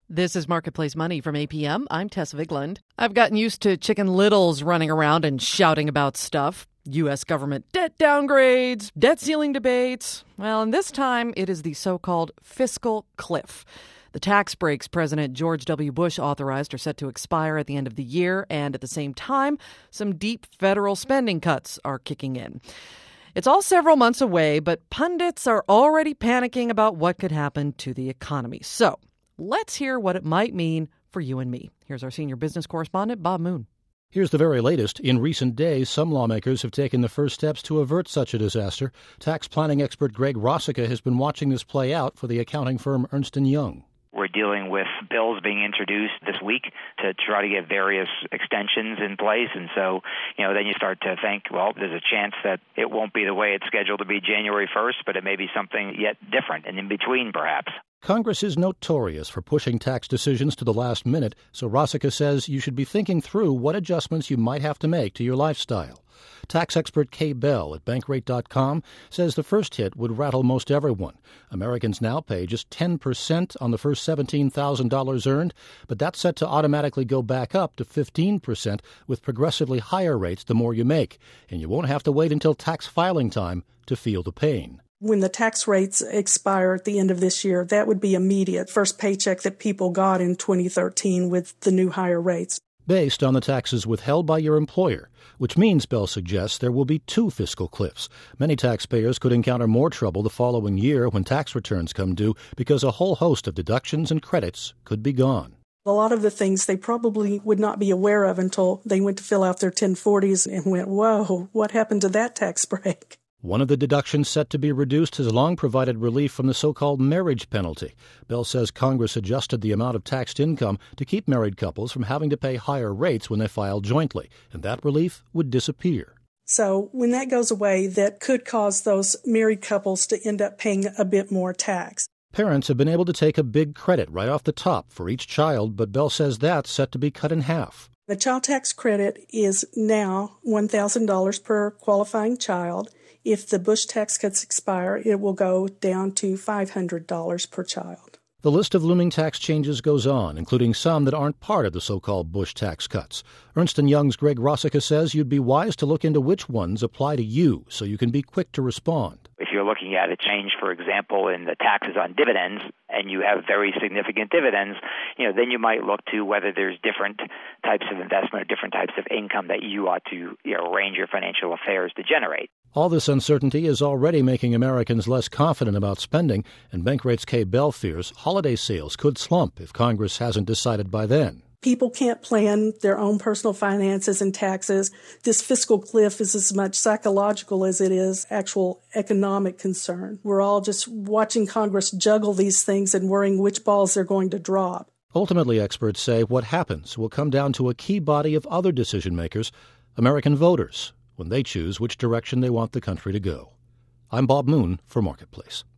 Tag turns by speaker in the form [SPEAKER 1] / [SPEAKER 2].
[SPEAKER 1] This is Marketplace Money from APM. I'm Tess Vigland. I've gotten used to Chicken Littles running around and shouting about stuff. U.S. government debt downgrades, debt ceiling debates. Well, and this time it is the so-called fiscal cliff. The tax breaks President George W. Bush authorized are set to expire at the end of the year, and at the same time, some deep federal spending cuts are kicking in. It's all several months away, but pundits are already panicking about what could happen to the economy. So let's hear what it might mean for you and me. Here's our senior business correspondent, Bob Moon.
[SPEAKER 2] Here's the very latest. In recent days, some lawmakers have taken the first steps to avert such a disaster. Tax planning expert Greg Rosica has been watching this play out for the accounting firm Ernst & Young.
[SPEAKER 3] We're dealing with bills being introduced this week to try to get various extensions in place. And so, then you start to think, well, there's a chance that it won't be the way it's scheduled to be January 1st, but it may be something yet different and in between, perhaps.
[SPEAKER 2] Congress is notorious for pushing tax decisions to the last minute, so Rosica says you should be thinking through what adjustments you might have to make to your lifestyle. Tax expert Kay Bell at Bankrate.com says the first hit would rattle most everyone. Americans now pay just 10% on the first $17,000 earned, but that's set to automatically go back up to 15% with progressively higher rates the more you make, and you won't have to wait until tax filing time to feel the pain.
[SPEAKER 4] When the tax rates expire at the end of this year, that would be immediate first paycheck that people got in 2013 with the new higher rates.
[SPEAKER 2] Based on the taxes withheld by your employer, which means, Bell suggests, there will be two fiscal cliffs. Many taxpayers could encounter more trouble the following year when tax returns come due because a whole host of deductions and credits could be gone.
[SPEAKER 4] A lot of the things they probably would not be aware of until they went to fill out their 1040s and went, whoa, what happened to that tax break?
[SPEAKER 2] One of the deductions set to be reduced has long provided relief from the so-called marriage penalty. Bell says Congress adjusted the amount of taxed income to keep married couples from having to pay higher rates when they file jointly, and that relief would disappear.
[SPEAKER 4] So when that goes away, that could cause those married couples to end up paying a bit more tax.
[SPEAKER 2] Parents have been able to take a big credit right off the top for each child, but Bell says that's set to be cut in half.
[SPEAKER 4] The child tax credit is now $1,000 per qualifying child. If the Bush tax cuts expire, it will go down to $500 per child.
[SPEAKER 2] The list of looming tax changes goes on, including some that aren't part of the so-called Bush tax cuts. Ernst & Young's Greg Rosica says you'd be wise to look into which ones apply to you so you can be quick to respond.
[SPEAKER 3] If you're looking at a change, for example, in the taxes on dividends, and you have very significant dividends, then you might look to whether there's different types of investment or different types of income that you ought to arrange your financial affairs to generate.
[SPEAKER 2] All this uncertainty is already making Americans less confident about spending, and Bankrate's Kay Bell fears holiday sales could slump if Congress hasn't decided by then.
[SPEAKER 4] People can't plan their own personal finances and taxes. This fiscal cliff is as much psychological as it is actual economic concern. We're all just watching Congress juggle these things and worrying which balls they're going to drop.
[SPEAKER 2] Ultimately, experts say what happens will come down to a key body of other decision makers, American voters, when they choose which direction they want the country to go. I'm Bob Moon for Marketplace.